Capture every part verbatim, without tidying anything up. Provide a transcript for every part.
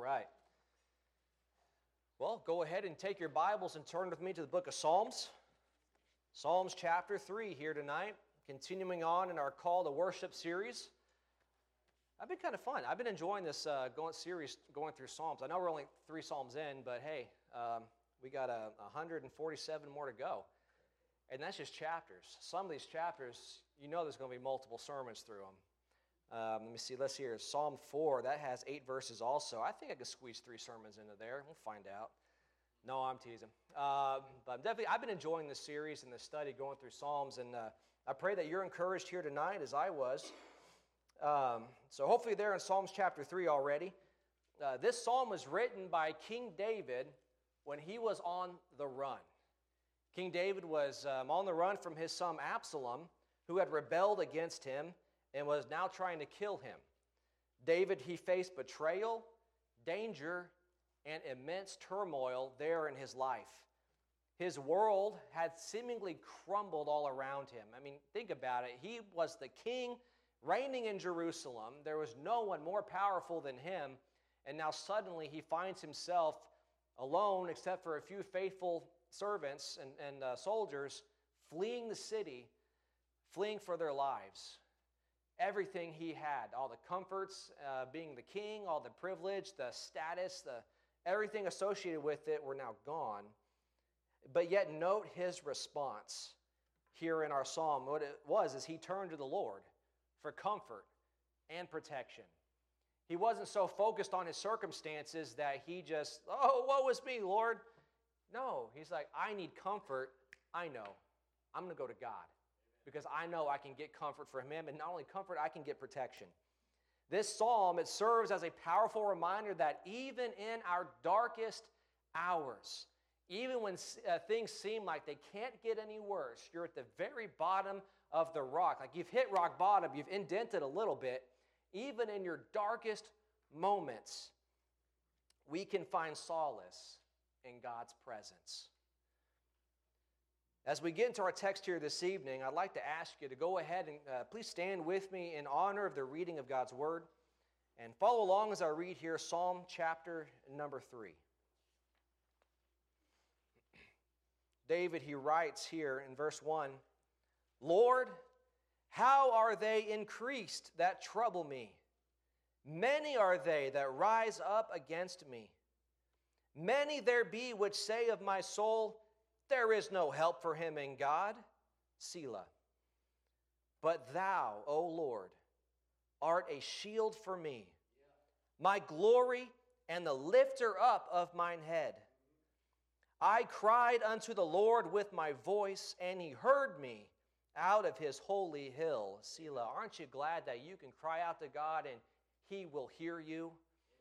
right. Well, go ahead and take your Bibles and turn with me to the book of Psalms. Psalms chapter three here tonight, continuing on in our Call to Worship series. I've been kind of fun. I've been enjoying this uh, going series going through Psalms. I know we're only three Psalms in, but hey, um, we got a one hundred forty-seven more to go. And that's just chapters. Some of these chapters, you know there's going to be multiple sermons through them. Um, let me see, let's hear Psalm four. That has eight verses also. I think I could squeeze three sermons into there. We'll find out. No, I'm teasing. Um, but definitely, I've been enjoying this series and this study going through Psalms, and uh, I pray that you're encouraged here tonight as I was. Um, so hopefully they're in Psalms chapter three already. Uh, this psalm was written by King David when he was on the run. King David was um, on the run from his son Absalom, who had rebelled against him and was now trying to kill him. David, he faced betrayal, danger, and immense turmoil there in his life. His world had seemingly crumbled all around him. I mean, think about it. He was the king reigning in Jerusalem. There was no one more powerful than him, and now suddenly he finds himself alone except for a few faithful servants and, and uh, soldiers fleeing the city, fleeing for their lives. Everything he had, all the comforts, uh, being the king, all the privilege, the status, the everything associated with it were now gone. But yet note his response here in our psalm. What it was is he turned to the Lord for comfort and protection. He wasn't so focused on his circumstances that he just, oh, woe is me, Lord. No, he's like, I need comfort. I know. I'm going to go to God because I know I can get comfort from him, and not only comfort, I can get protection. This psalm, it serves as a powerful reminder that even in our darkest hours, even when uh, things seem like they can't get any worse, you're at the very bottom of the rock. Like you've hit rock bottom, you've indented a little bit. Even in your darkest moments, we can find solace in God's presence. As we get into our text here this evening, I'd like to ask you to go ahead and uh, please stand with me in honor of the reading of God's Word and follow along as I read here Psalm chapter number three. David, he writes here in verse one, Lord, how are they increased that trouble me? Many are they that rise up against me. Many there be which say of my soul, there is no help for him in God. Selah. But thou, O Lord, art a shield for me, my glory and the lifter up of mine head. I cried unto the Lord with my voice, and he heard me out of his holy hill. Selah. Aren't you glad that you can cry out to God and he will hear you?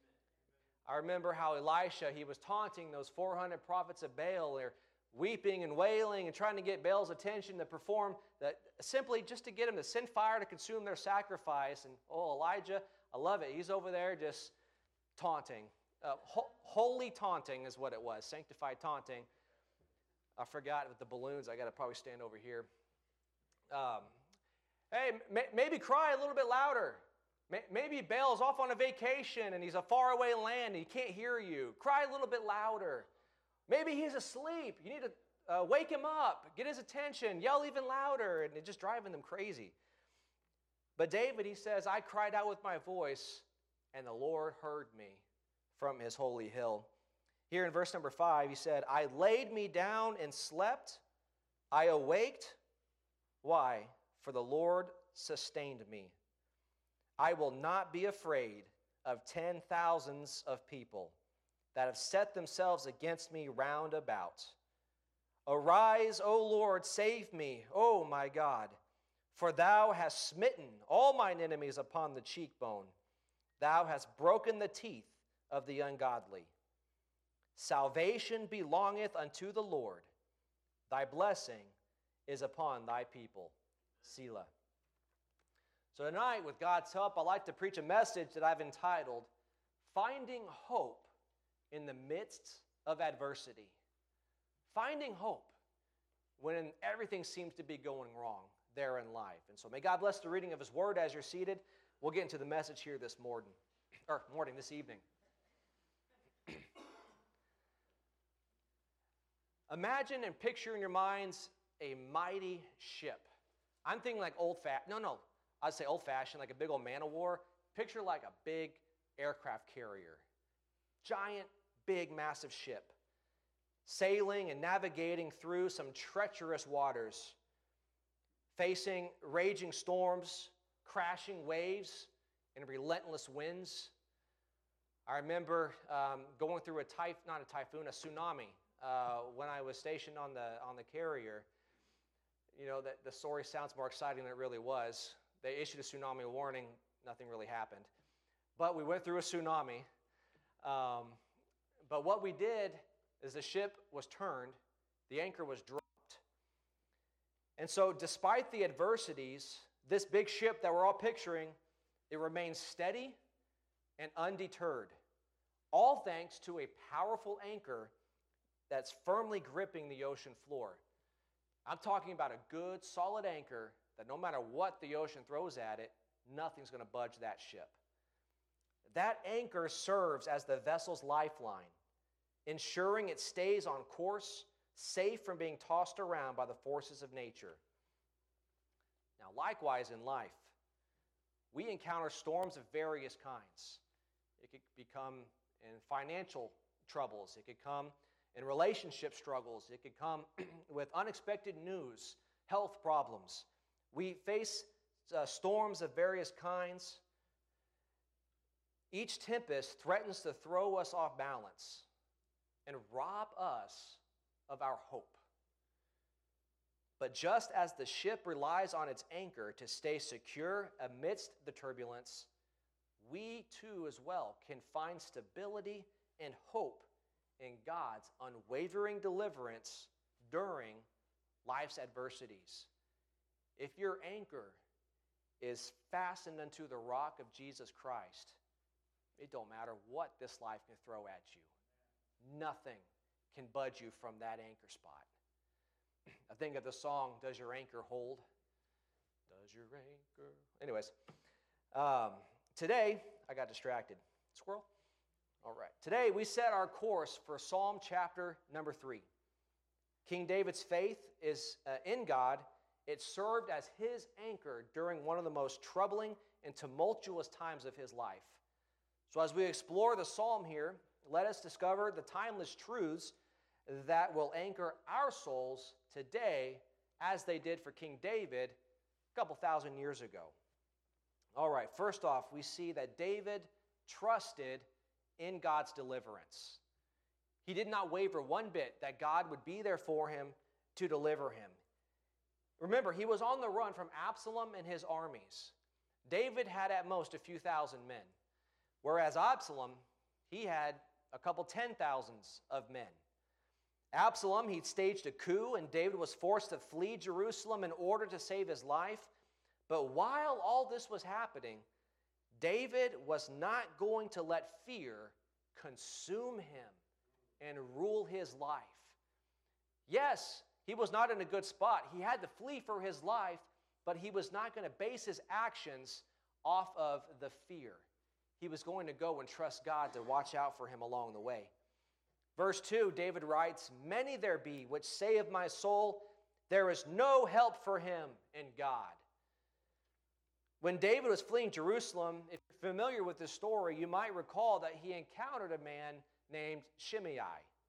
I remember how Elisha, he was taunting those four hundred prophets of Baal. They're weeping and wailing and trying to get Baal's attention to perform that simply just to get him to send fire to consume their sacrifice. And oh, Elijah, I love it. He's over there just taunting. Uh, ho- holy taunting is what it was, sanctified taunting. I forgot with the balloons. I got to probably stand over here. Um, hey, may- maybe cry a little bit louder. May- maybe Baal's off on a vacation and he's a faraway land and he can't hear you. Cry a little bit louder. Maybe he's asleep. You need to uh, wake him up, get his attention, yell even louder, and it's just driving them crazy. But David, he says, I cried out with my voice, and the Lord heard me from his holy hill. Here in verse number five, he said, I laid me down and slept. I awaked. Why? For the Lord sustained me. I will not be afraid of ten thousands of people that have set themselves against me round about. Arise, O Lord, save me, O my God, for thou hast smitten all mine enemies upon the cheekbone. Thou hast broken the teeth of the ungodly. Salvation belongeth unto the Lord. Thy blessing is upon thy people. Selah. So tonight, with God's help, I'd like to preach a message that I've entitled, Finding Hope in the Midst of Adversity. Finding hope when everything seems to be going wrong there in life. And so may God bless the reading of His Word as you're seated. We'll get into the message here this morning, or morning, this evening. Imagine and picture in your minds a mighty ship. I'm thinking like old-fashioned, no, no, I'd say old-fashioned, like a big old man-of-war. Picture like a big aircraft carrier. Giant, big, massive ship. Sailing and navigating through some treacherous waters. Facing raging storms, crashing waves, and relentless winds. I remember um, going through a typh- not a typhoon, a tsunami uh, when I was stationed on the on the carrier. You know, that the story sounds more exciting than it really was. They issued a tsunami warning. Nothing really happened, but we went through a tsunami. Um, but what we did is the ship was turned, the anchor was dropped, and so despite the adversities, this big ship that we're all picturing, it remains steady and undeterred, all thanks to a powerful anchor that's firmly gripping the ocean floor. I'm talking about a good, solid anchor that no matter what the ocean throws at it, nothing's going to budge that ship. That anchor serves as the vessel's lifeline, ensuring it stays on course, safe from being tossed around by the forces of nature. Now, likewise in life, we encounter storms of various kinds. It could become in financial troubles. It could come in relationship struggles. It could come with unexpected news, health problems. We face uh, storms of various kinds. Each tempest threatens to throw us off balance and rob us of our hope. But just as the ship relies on its anchor to stay secure amidst the turbulence, we too as well can find stability and hope in God's unwavering deliverance during life's adversities. If your anchor is fastened unto the rock of Jesus Christ, it don't matter what this life can throw at you. Nothing can budge you from that anchor spot. I think of the song, Does Your Anchor Hold? Does your anchor... Anyways, um, today, I got distracted. Squirrel? All right. Today, we set our course for Psalm chapter number three. King David's faith is uh, in God. It served as his anchor during one of the most troubling and tumultuous times of his life. So as we explore the psalm here, let us discover the timeless truths that will anchor our souls today as they did for King David a couple thousand years ago. All right, first off, we see that David trusted in God's deliverance. He did not waver one bit that God would be there for him to deliver him. Remember, he was on the run from Absalom and his armies. David had at most a few thousand men, whereas Absalom, he had a couple ten thousands of men. Absalom, he'd staged a coup, and David was forced to flee Jerusalem in order to save his life. But while all this was happening, David was not going to let fear consume him and rule his life. Yes, he was not in a good spot. He had to flee for his life, but he was not going to base his actions off of the fear. He was going to go and trust God to watch out for him along the way. Verse two, David writes, "Many there be which say of my soul, there is no help for him in God." When David was fleeing Jerusalem, if you're familiar with this story, you might recall that he encountered a man named Shimei.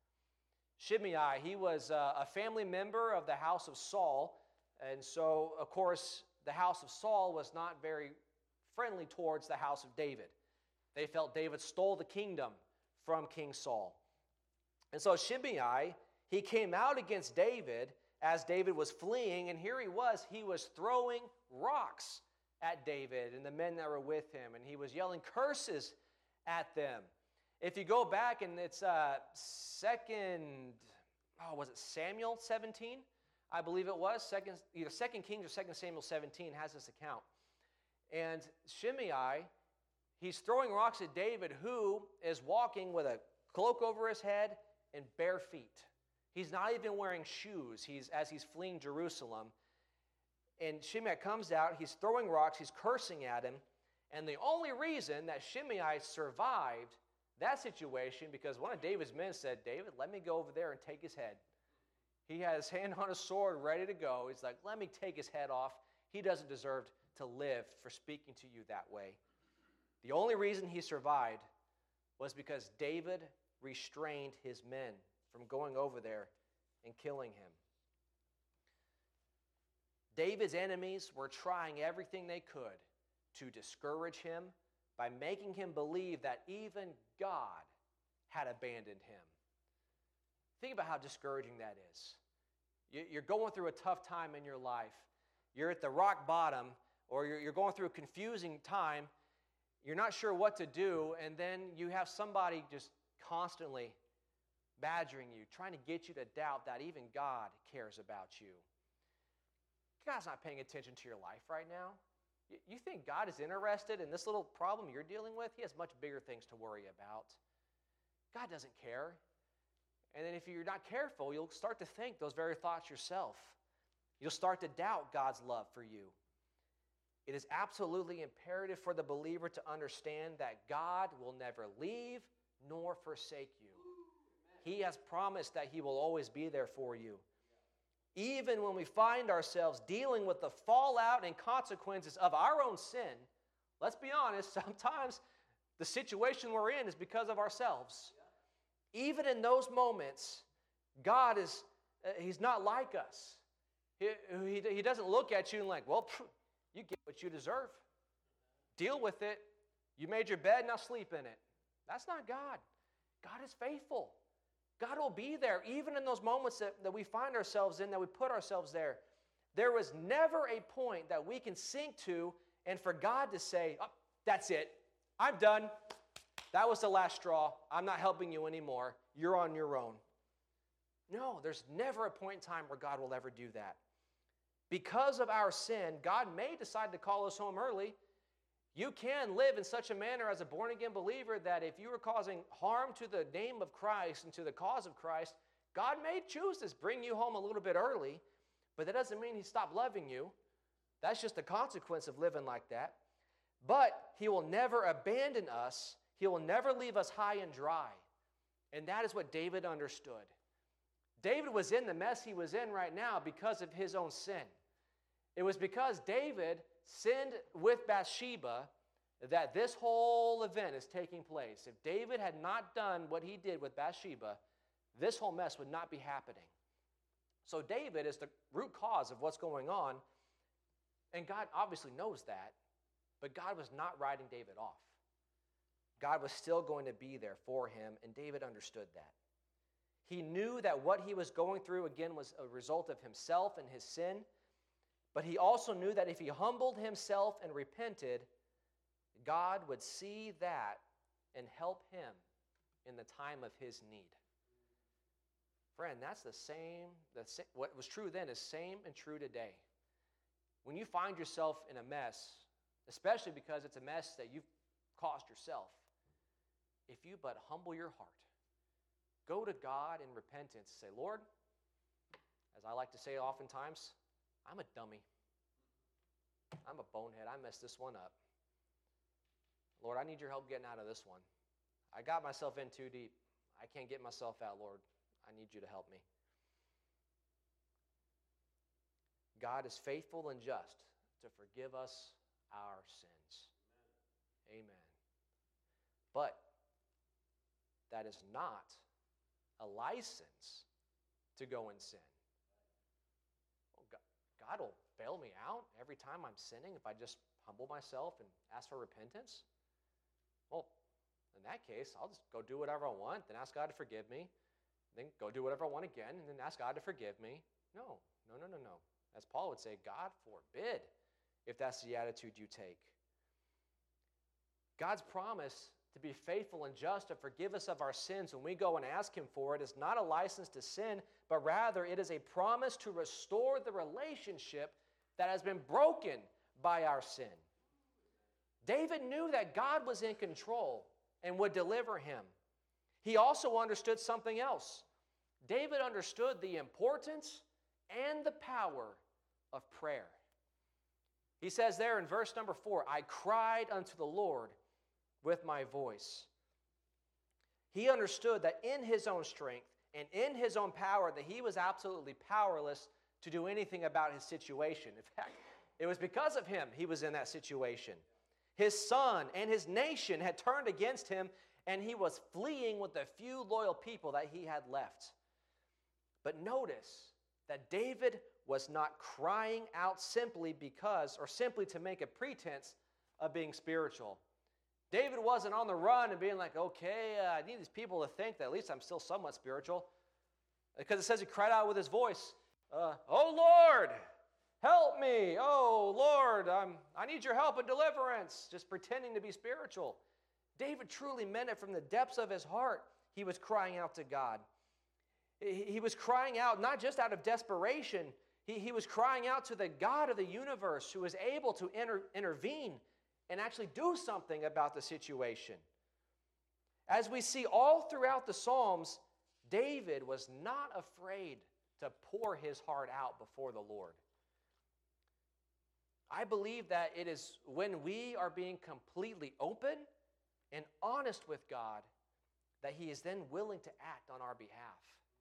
Shimei, he was a family member of the house of Saul, and so, of course, the house of Saul was not very friendly towards the house of David. They felt David stole the kingdom from King Saul. And so Shimei, he came out against David as David was fleeing, and here he was, he was throwing rocks at David and the men that were with him, and he was yelling curses at them. If you go back, and it's uh, second, oh, was it Samuel seventeen? I believe it was. Second, either Second Kings or Second Samuel seventeen has this account. And Shimei, he's throwing rocks at David, who is walking with a cloak over his head and bare feet. He's not even wearing shoes he's, as he's fleeing Jerusalem. And Shimei comes out, he's throwing rocks, he's cursing at him. And the only reason that Shimei survived that situation, because one of David's men said, "David, let me go over there and take his head." He had his hand on his sword ready to go. He's like, let me take his head off. He doesn't deserve to live for speaking to you that way. The only reason he survived was because David restrained his men from going over there and killing him. David's enemies were trying everything they could to discourage him by making him believe that even God had abandoned him. Think about how discouraging that is. You're going through a tough time in your life. You're at the rock bottom, or you're going through a confusing time. You're not sure what to do, and then you have somebody just constantly badgering you, trying to get you to doubt that even God cares about you. God's not paying attention to your life right now. You think God is interested in this little problem you're dealing with? He has much bigger things to worry about. God doesn't care. And then if you're not careful, you'll start to think those very thoughts yourself. You'll start to doubt God's love for you. It is absolutely imperative for the believer to understand that God will never leave nor forsake you. He has promised that He will always be there for you. Even when we find ourselves dealing with the fallout and consequences of our own sin, let's be honest, sometimes the situation we're in is because of ourselves. Even in those moments, God is, uh, He's not like us. He, he, he doesn't look at you and like, well, phew, you get what you deserve. Deal with it. You made your bed, now sleep in it. That's not God. God is faithful. God will be there even in those moments that, that we find ourselves in, that we put ourselves there. There was never a point that we can sink to and for God to say, oh, that's it. I'm done. That was the last straw. I'm not helping you anymore. You're on your own. No, there's never a point in time where God will ever do that. Because of our sin, God may decide to call us home early. You can live in such a manner as a born-again believer that if you are causing harm to the name of Christ and to the cause of Christ, God may choose to bring you home a little bit early, but that doesn't mean He stopped loving you. That's just a consequence of living like that. But He will never abandon us. He will never leave us high and dry. And that is what David understood. David was in the mess he was in right now because of his own sin. It was because David sinned with Bathsheba that this whole event is taking place. If David had not done what he did with Bathsheba, this whole mess would not be happening. So David is the root cause of what's going on, and God obviously knows that, but God was not writing David off. God was still going to be there for him, and David understood that. He knew that what he was going through, again, was a result of himself and his sin, but he also knew that if he humbled himself and repented, God would see that and help him in the time of his need. Friend, that's the same, the same, what was true then is same and true today. When you find yourself in a mess, especially because it's a mess that you've caused yourself, if you but humble your heart, go to God in repentance, say, Lord, as I like to say oftentimes, I'm a dummy. I'm a bonehead. I messed this one up. Lord, I need your help getting out of this one. I got myself in too deep. I can't get myself out, Lord. I need you to help me. God is faithful and just to forgive us our sins. Amen. Amen. But that is not a license to go and sin. Well, God will bail me out every time I'm sinning if I just humble myself and ask for repentance. Well, in that case, I'll just go do whatever I want, then ask God to forgive me, then go do whatever I want again, and then ask God to forgive me. No, no, no, no, no. As Paul would say, God forbid if that's the attitude you take. God's promise to be faithful and just to forgive us of our sins when we go and ask Him for it is not a license to sin, but rather it is a promise to restore the relationship that has been broken by our sin. David knew that God was in control and would deliver him. He also understood something else. David understood the importance and the power of prayer. He says there in verse number four, I cried unto the Lord with my voice. He understood that in his own strength and in his own power that he was absolutely powerless to do anything about his situation. In fact, it was because of him he was in that situation. His son and his nation had turned against him, and he was fleeing with the few loyal people that he had left. But notice that David was not crying out simply because, or simply to make a pretense of being spiritual. David wasn't on the run and being like, okay, uh, I need these people to think that at least I'm still somewhat spiritual. Because it says he cried out with his voice, uh, oh Lord, help me. Oh Lord, I'm, I need your help and deliverance. Just pretending to be spiritual. David truly meant it from the depths of his heart. He was crying out to God. He, he was crying out not just out of desperation. He, he was crying out to the God of the universe who was able to inter, intervene and actually do something about the situation. As we see all throughout the Psalms, David was not afraid to pour his heart out before the Lord. I believe that it is when we are being completely open and honest with God that he is then willing to act on our behalf.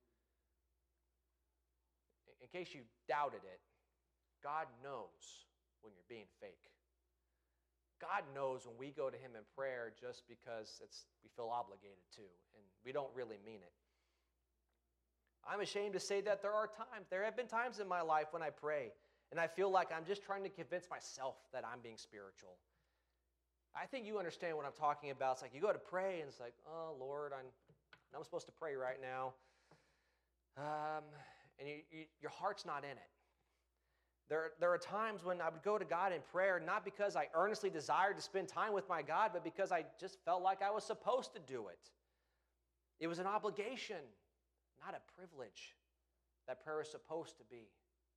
In case you doubted it, God knows when you're being fake. God knows when we go to him in prayer just because it's, we feel obligated to, and we don't really mean it. I'm ashamed to say that there are times, there have been times in my life when I pray, and I feel like I'm just trying to convince myself that I'm being spiritual. I think you understand what I'm talking about. It's like you go to pray, and it's like, oh, Lord, I'm, I'm supposed to pray right now. Um, and you, you, your heart's not in it. There, there are times when I would go to God in prayer, not because I earnestly desired to spend time with my God, but because I just felt like I was supposed to do it. It was an obligation, not a privilege that prayer is supposed to be.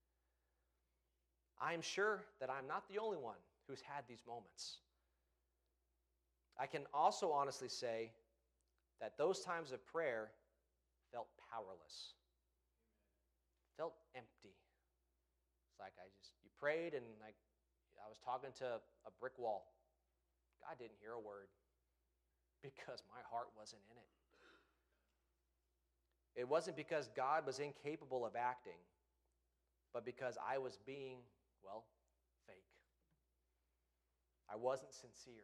I'm sure that I'm not the only one who's had these moments. I can also honestly say that those times of prayer felt powerless, felt empty. It's like I just, you prayed and like I was talking to a brick wall. God didn't hear a word because my heart wasn't in it. It wasn't because God was incapable of acting, but because I was being, well, fake. I wasn't sincere.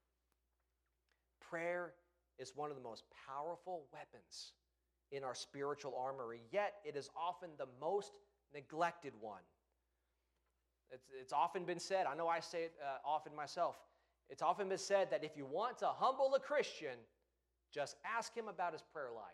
Prayer is one of the most powerful weapons in our spiritual armory, yet it is often the most neglected one. It's, it's often been said, I know I say it uh, often myself, it's often been said that if you want to humble a Christian, just ask him about his prayer life.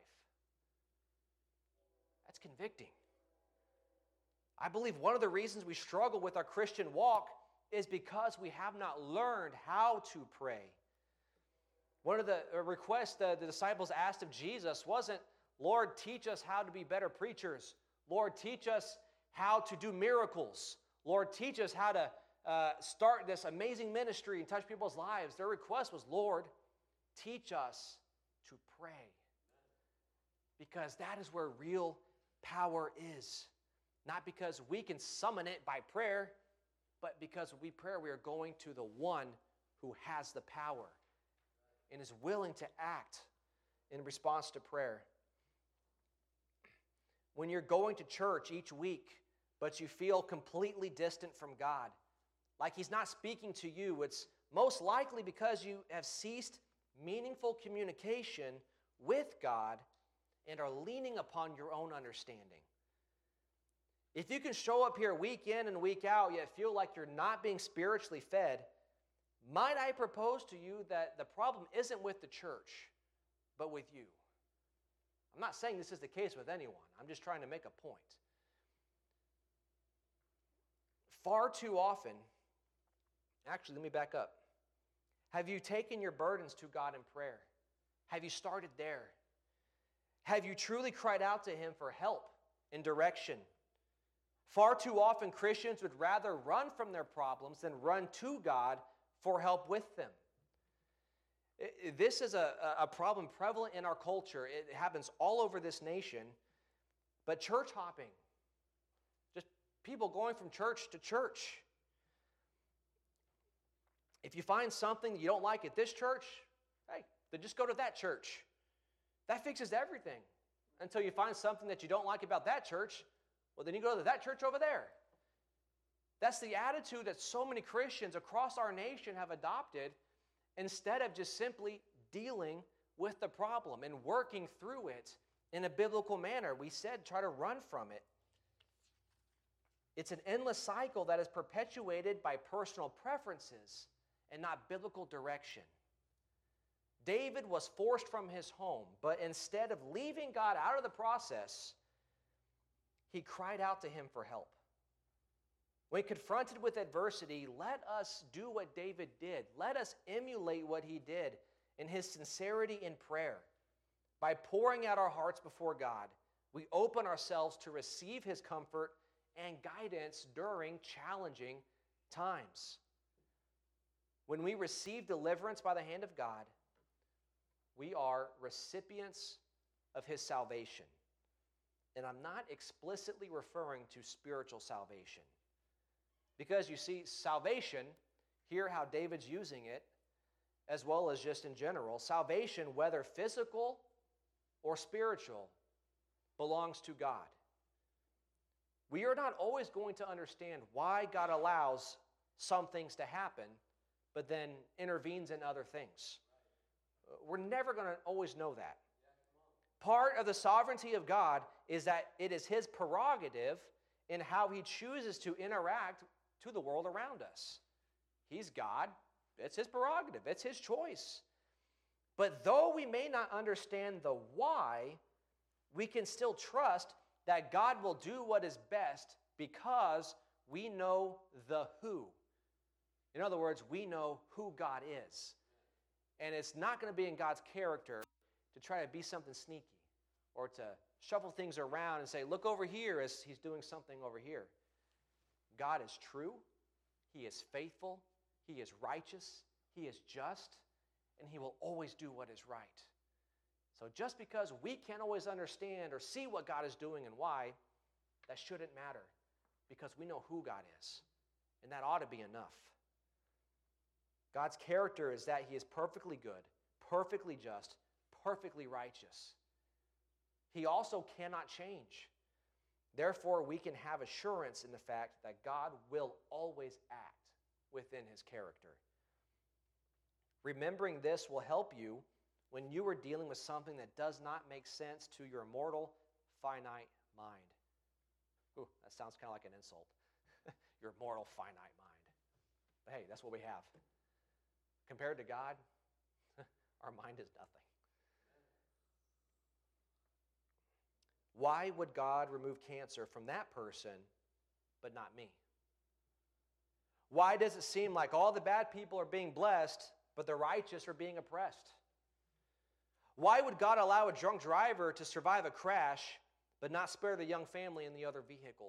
That's convicting. I believe one of the reasons we struggle with our Christian walk is because we have not learned how to pray. One of the requests the, the disciples asked of Jesus wasn't, Lord, teach us how to be better preachers. Lord, teach us how to do miracles. Lord, teach us how to uh, start this amazing ministry and touch people's lives. Their request was, Lord, teach us to pray. Because that is where real power is. Not because we can summon it by prayer, but because when we pray, we are going to the one who has the power and is willing to act in response to prayer. When you're going to church each week, but you feel completely distant from God, like he's not speaking to you, it's most likely because you have ceased meaningful communication with God and are leaning upon your own understanding. If you can show up here week in and week out, yet feel like you're not being spiritually fed, might I propose to you that the problem isn't with the church, but with you. I'm not saying this is the case with anyone. I'm just trying to make a point. Far too often, actually, let me back up. Have you taken your burdens to God in prayer? Have you started there? Have you truly cried out to him for help and direction? Far too often, Christians would rather run from their problems than run to God for help with them. This is a, a problem prevalent in our culture. It happens all over this nation. But church hopping, just people going from church to church. If you find something you don't like at this church, hey, then just go to that church. That fixes everything. until you find something that you don't like about that church. Well, then you go to that church over there. That's the attitude that so many Christians across our nation have adopted instead of just simply dealing with the problem and working through it in a biblical manner. We said try to run from it. It's an endless cycle that is perpetuated by personal preferences and not biblical direction. David was forced from his home, but instead of leaving God out of the process, he cried out to him for help. When confronted with adversity, let us do what David did. Let us emulate what he did in his sincerity in prayer. By pouring out our hearts before God, we open ourselves to receive his comfort and guidance during challenging times. When we receive deliverance by the hand of God, we are recipients of his salvation. And I'm not explicitly referring to spiritual salvation. Because you see, salvation, hear how David's using it, as well as just in general, salvation, whether physical or spiritual, belongs to God. We are not always going to understand why God allows some things to happen, but then intervenes in other things. We're never going to always know that. Part of the sovereignty of God is that it is his prerogative in how he chooses to interact to the world around us. He's God. It's his prerogative. It's his choice. But though we may not understand the why, we can still trust that God will do what is best because we know the who. In other words, we know who God is. And it's not going to be in God's character to try to be something sneaky or to shuffle things around and say, look over here as he's doing something over here. God is true. He is faithful. He is righteous. He is just. And he will always do what is right. So just because we can't always understand or see what God is doing and why, that shouldn't matter because we know who God is. And that ought to be enough. God's character is that he is perfectly good, perfectly just, perfectly righteous. He also cannot change. Therefore, we can have assurance in the fact that God will always act within his character. Remembering this will help you when you are dealing with something that does not make sense to your mortal, finite mind. Ooh, that sounds kind of like an insult. Your mortal, finite mind. But hey, that's what we have. Compared to God, our mind is nothing. Why would God remove cancer from that person, but not me? Why does it seem like all the bad people are being blessed, but the righteous are being oppressed? Why would God allow a drunk driver to survive a crash, but not spare the young family in the other vehicle?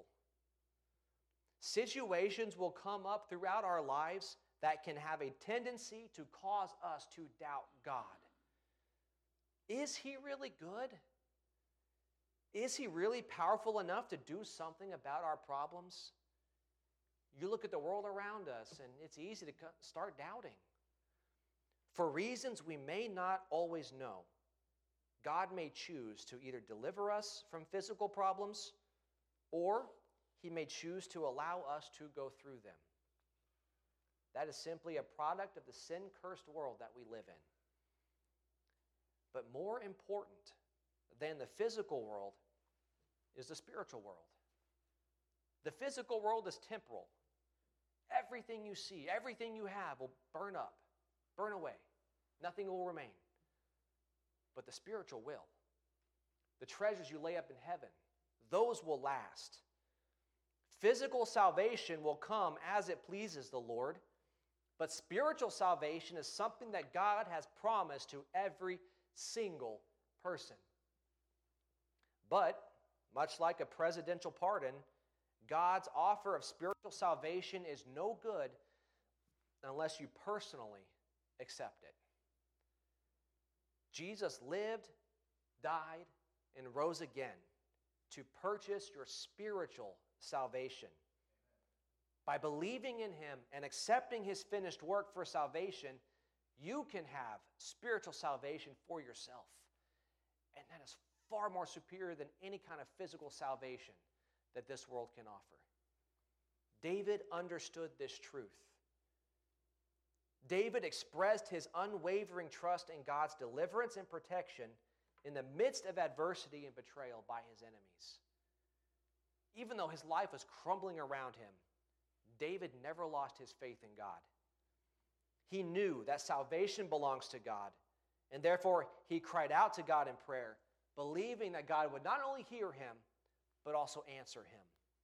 Situations will come up throughout our lives that can have a tendency to cause us to doubt God. Is he really good? Is he really powerful enough to do something about our problems? You look at the world around us, and it's easy to start doubting. For reasons we may not always know, God may choose to either deliver us from physical problems, or he may choose to allow us to go through them. That is simply a product of the sin-cursed world that we live in. But more important than the physical world is the spiritual world. The physical world is temporal. Everything you see, everything you have will burn up, burn away. Nothing will remain. But the spiritual will. The treasures you lay up in heaven, those will last. Physical salvation will come as it pleases the Lord, but spiritual salvation is something that God has promised to every single person. But, much like a presidential pardon, God's offer of spiritual salvation is no good unless you personally accept it. Jesus lived, died, and rose again to purchase your spiritual salvation. By believing in him and accepting his finished work for salvation, you can have spiritual salvation for yourself. And that is far more superior than any kind of physical salvation that this world can offer. David understood this truth. David expressed his unwavering trust in God's deliverance and protection in the midst of adversity and betrayal by his enemies. Even though his life was crumbling around him, David never lost his faith in God. He knew that salvation belongs to God, and therefore he cried out to God in prayer, believing that God would not only hear him, but also answer him.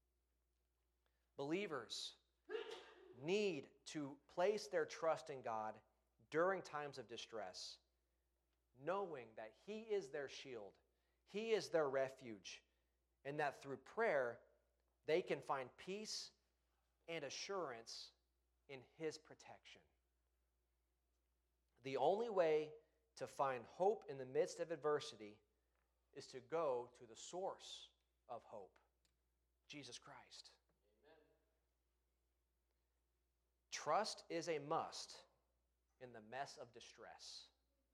Believers need to place their trust in God during times of distress, knowing that He is their shield, He is their refuge, and that through prayer they can find peace and assurance in His protection. The only way to find hope in the midst of adversity is to go to the source of hope, Jesus Christ. Trust is a must in the mess of distress.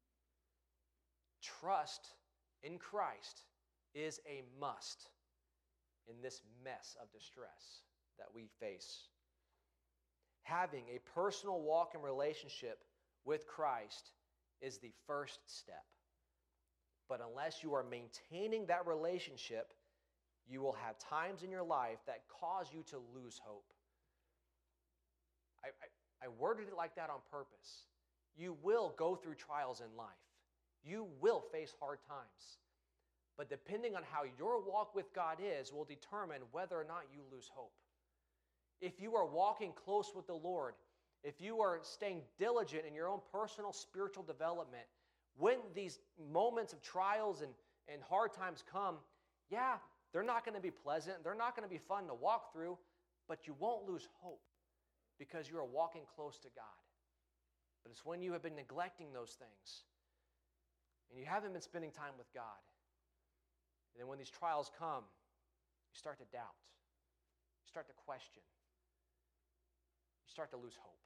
Trust in Christ is a must in this mess of distress that we face. Having a personal walk and relationship with Christ is the first step. But unless you are maintaining that relationship, you will have times in your life that cause you to lose hope. I, I, I worded it like that on purpose. You will go through trials in life. You will face hard times. But depending on how your walk with God is will determine whether or not you lose hope. If you are walking close with the Lord, if you are staying diligent in your own personal spiritual development, when these moments of trials and, and hard times come, yeah, they're not going to be pleasant. They're not going to be fun to walk through, but you won't lose hope because you are walking close to God. But it's when you have been neglecting those things and you haven't been spending time with God, and then when these trials come, you start to doubt. You start to question. You start to lose hope.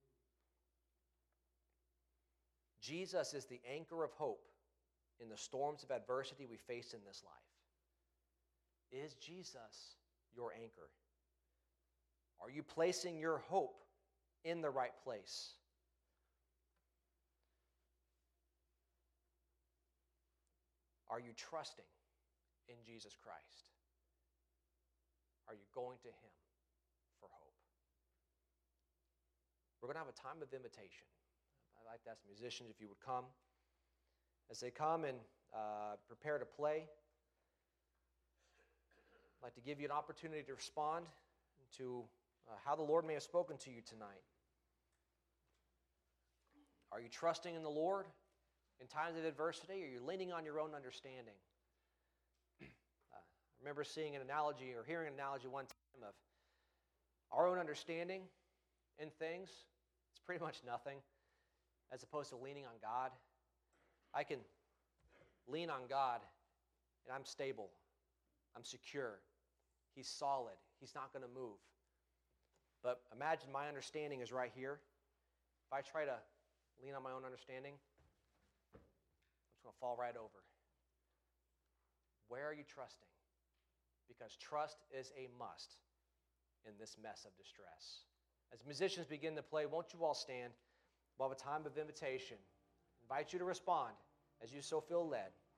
Jesus is the anchor of hope in the storms of adversity we face in this life. Is Jesus your anchor? Are you placing your hope in the right place? Are you trusting in Jesus Christ? Are you going to Him for hope? We're going to have a time of invitation. I'd like to ask the musicians if you would come. As they come and uh, prepare to play, I'd like to give you an opportunity to respond to uh, how the Lord may have spoken to you tonight. Are you trusting in the Lord in times of adversity, or are you leaning on your own understanding? uh, I remember seeing an analogy or hearing an analogy one time of our own understanding in things. It's pretty much nothing, as opposed to leaning on God. I can lean on God, and I'm stable. I'm secure. He's solid. He's not going to move. But imagine my understanding is right here. If I try to lean on my own understanding, it's going to fall right over. Where are you trusting? Because trust is a must in this mess of distress. As musicians begin to play, won't you all stand? We'll have a time of invitation. I invite you to respond as you so feel led.